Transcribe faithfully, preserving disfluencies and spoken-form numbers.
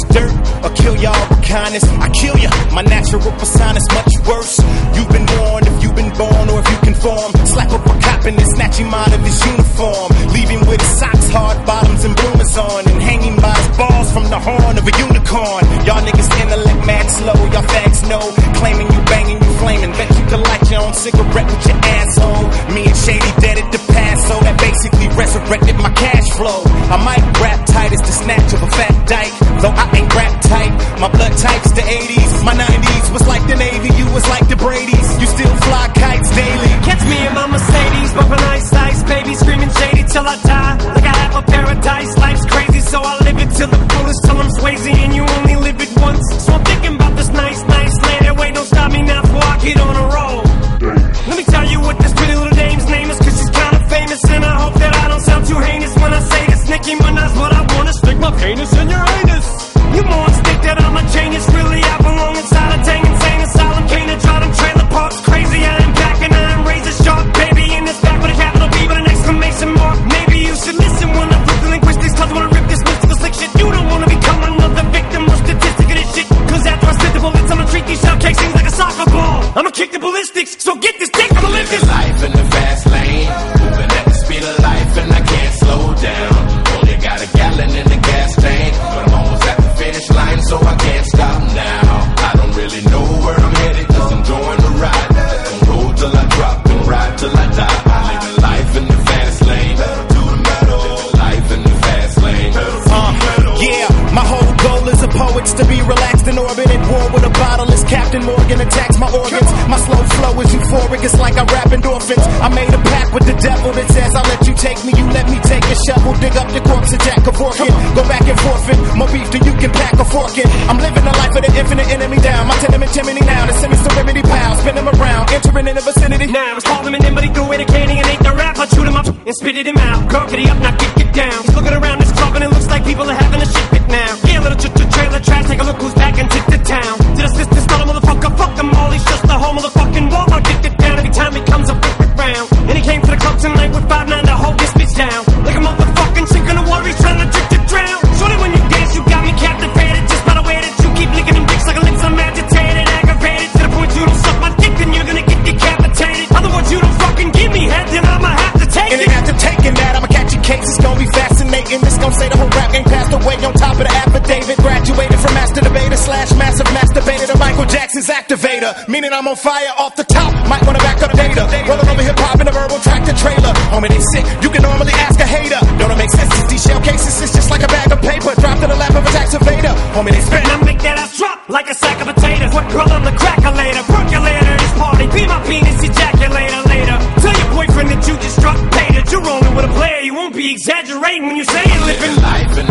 dirt or kill y'all with kindness. I kill ya, my natural persona's much worse. You've been warned if you've been born or if you conform. Slap up a cop and then snatch him out of his uniform, leave him with his socks, hard bottoms and bloomers on, and hanging by his balls from the horn of a unicorn. Y'all niggas intellect mad slow, y'all fags know, claiming you banging, you flaming. Bet you can light your own cigarette with your asshole. Me and Shady dead at the past, so that basically resurrected my cash flow. I might rap tight as the snatch of a fat dyke, though I ain't rap tight. My blood type's the eighties, my nineties was like the Navy, you was like the Brady's. You still fly kites daily. Catch me in my Mercedes, bumping ice ice, baby screaming Shady till I die. Like I have a paradise, life's crazy, so I live it till the fullest, till I'm Swayze and you only live it once. So I'm thinking about this nice, nice land. Wait, don't stop me now before I get on a roll. Let me tell you what this pretty little dame's name is, cause she's kind of famous, and I hope that I don't sound too heinous when I say this. Nicki Minaj, what I wanna stick my penis in your anus. You more stick that I'm a genius, really I belong inside a dang insane asylum. Can't draw them trailer parks crazy. I am back and I am razor sharp, baby, in this back with a capital B with an exclamation mark. Maybe you should listen when I flip the linguistics, cause I wanna rip this mystical slick shit. You don't wanna become another victim or statistic of this shit, cause after I spit the bullets I'ma treat these shell casings like a soccer ball. I'ma kick the ballistics, so get this dick from the lift this life in the fast lane, moving at the speed of life and I can't slow down. Only got a gallon in the gas tank, but I'm almost at the finish line, so I can't stop now. I don't really know where I'm headed, cause I'm enjoying the ride. Don't roll till I drop and ride till I die. I live a life in the fast lane, to the metal. Life in the fast lane, uh, yeah, my whole goal as a poet's to be relaxed in orbit at war with a bottle as Captain Morgan attacks my organs. My slow flow is euphoric, it's like I rap endorphins. I made a pact with the devil that says I'll let you take me, you let me take a shovel, dig up the corpse of Jack Kevorkian. Go back and forfeit, more beef than you can pack a fork in. I'm living the life of the infinite enemy down. My tenement chimney now, the semi serenity pal, spin them around, entering in the vicinity. Now it's calling him in, but he threw away the candy and ate the rap. I chewed him up and spitted him out. Girl, get up, now get get down. He's looking around this club and it looks like people are having a shit fit now. Yeah, little ch- ch- trailer trash, take a look who's back into the town. Did a sister start a motherfucker? Fuck them all, he's just a whole motherfucking wall. I'll get it down every time he comes up round. And he came to the club tonight with five nine to hold this bitch down. Like a motherfucking sink in the water, he's trying to drink to drown. Shorty, when you dance, you got me captivated. Just by the way that you keep licking them dicks like a lips, I'm agitated, aggravated. To the point you don't suck my dick, then you're gonna get decapitated. Other words, you don't fucking give me head, then I'ma have to take and it. And after taking that, I'ma catch a case, it's gonna be fascinating. This gon' say the whole rap game passed away on top of the affidavit. Graduated from master debater slash massive masturbator to Michael Jackson's activator. Meaning I'm on fire off the top, might wanna back up data. Rolling over hip-hop in a verbal tractor trailer. Homie, they sick, you can normally ask a hater. Don't it make sense, cause these shell cases is just like a bag of paper dropped in the lap of a tax evader. Homie, they spit. And I make that ass drop like a sack of potatoes. What girl, I'm the crackulator, percolator, this party, be my penis ejaculator later. Tell your boyfriend that you just struck, paid that you're rolling with a player. You won't be exaggerating when you say it, living life in